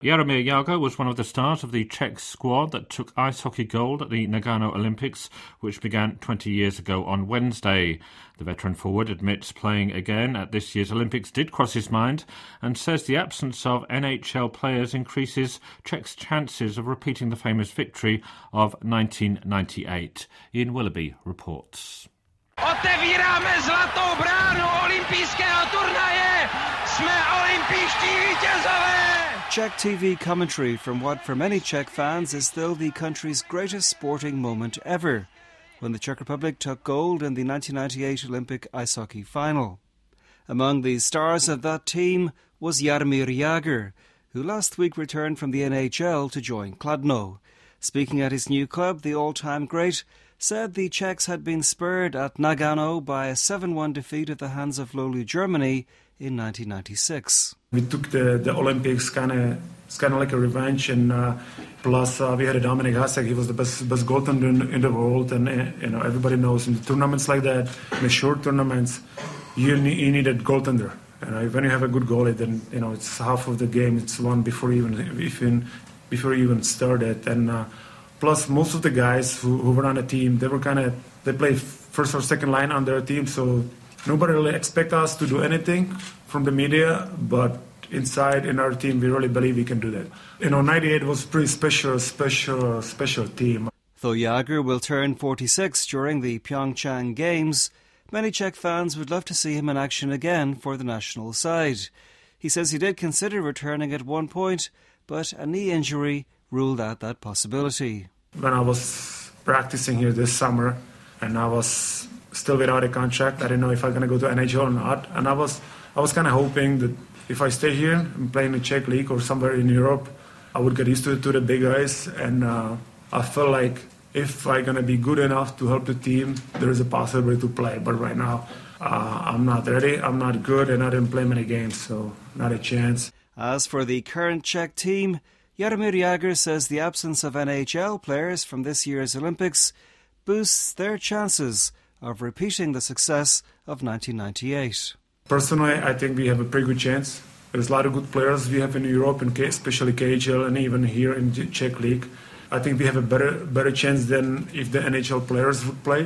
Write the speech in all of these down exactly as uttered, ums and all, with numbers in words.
Jaromír Jágr was one of the stars of the Czech squad that took ice hockey gold at the Nagano Olympics, which began twenty years ago on Wednesday. The veteran forward admits playing again at this year's Olympics did cross his mind and says the absence of N H L players increases Czech's chances of repeating the famous victory of nineteen ninety-eight. Ian Willoughby reports. Otevíráme zlatou bránu olympijského turnaje! Jsme olympijští vítězové! Czech T V commentary from what for many Czech fans is still the country's greatest sporting moment ever, when the Czech Republic took gold in the nineteen ninety-eight Olympic ice hockey final. Among the stars of that team was Jaromír Jágr, who last week returned from the N H L to join Kladno. Speaking at his new club, the all-time great said the Czechs had been spurred at Nagano by a seven one defeat at the hands of lowly Germany in nineteen ninety-six. We took the, the Olympics kind of it's kind of like a revenge, and uh, plus uh, we had a Dominik Hasek. He was the best best goaltender in, in the world, and uh, you know everybody knows in tournaments like that, in the short tournaments, you need, you need a goaltender. And uh, when you have a good goalie, then you know it's half of the game. It's won before even even before you even started, and uh, plus most of the guys who, who were on the team, they were kind of they played first or second line on their team, so nobody really expect us to do anything from the media, but inside in our team, we really believe we can do that. You know, ninety-eight was a pretty special, special, special team. Though Jágr will turn forty-six during the Pyeongchang Games, many Czech fans would love to see him in action again for the national side. He says he did consider returning at one point, but a knee injury ruled out that possibility. When I was practicing here this summer, and I was still without a contract, I didn't know if I was going to go to N H L or not, and I was I was kind of hoping that if I stay here and play in the Czech League or somewhere in Europe, I would get used to, to the big guys, and uh, I felt like if I'm going to be good enough to help the team, there is a possibility to play. But right now, uh, I'm not ready, I'm not good, and I didn't play many games, so not a chance. As for the current Czech team, Jaromír Jágr says the absence of N H L players from this year's Olympics boosts their chances of repeating the success of nineteen ninety-eight. Personally, I think we have a pretty good chance. There's a lot of good players we have in Europe, and especially K H L, and even here in the Czech League. I think we have a better better chance than if the N H L players would play.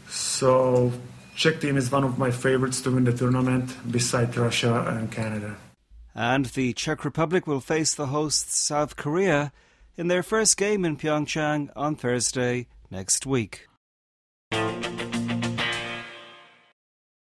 So, Czech team is one of my favorites to win the tournament, besides Russia and Canada. And the Czech Republic will face the hosts South Korea in their first game in Pyeongchang on Thursday next week.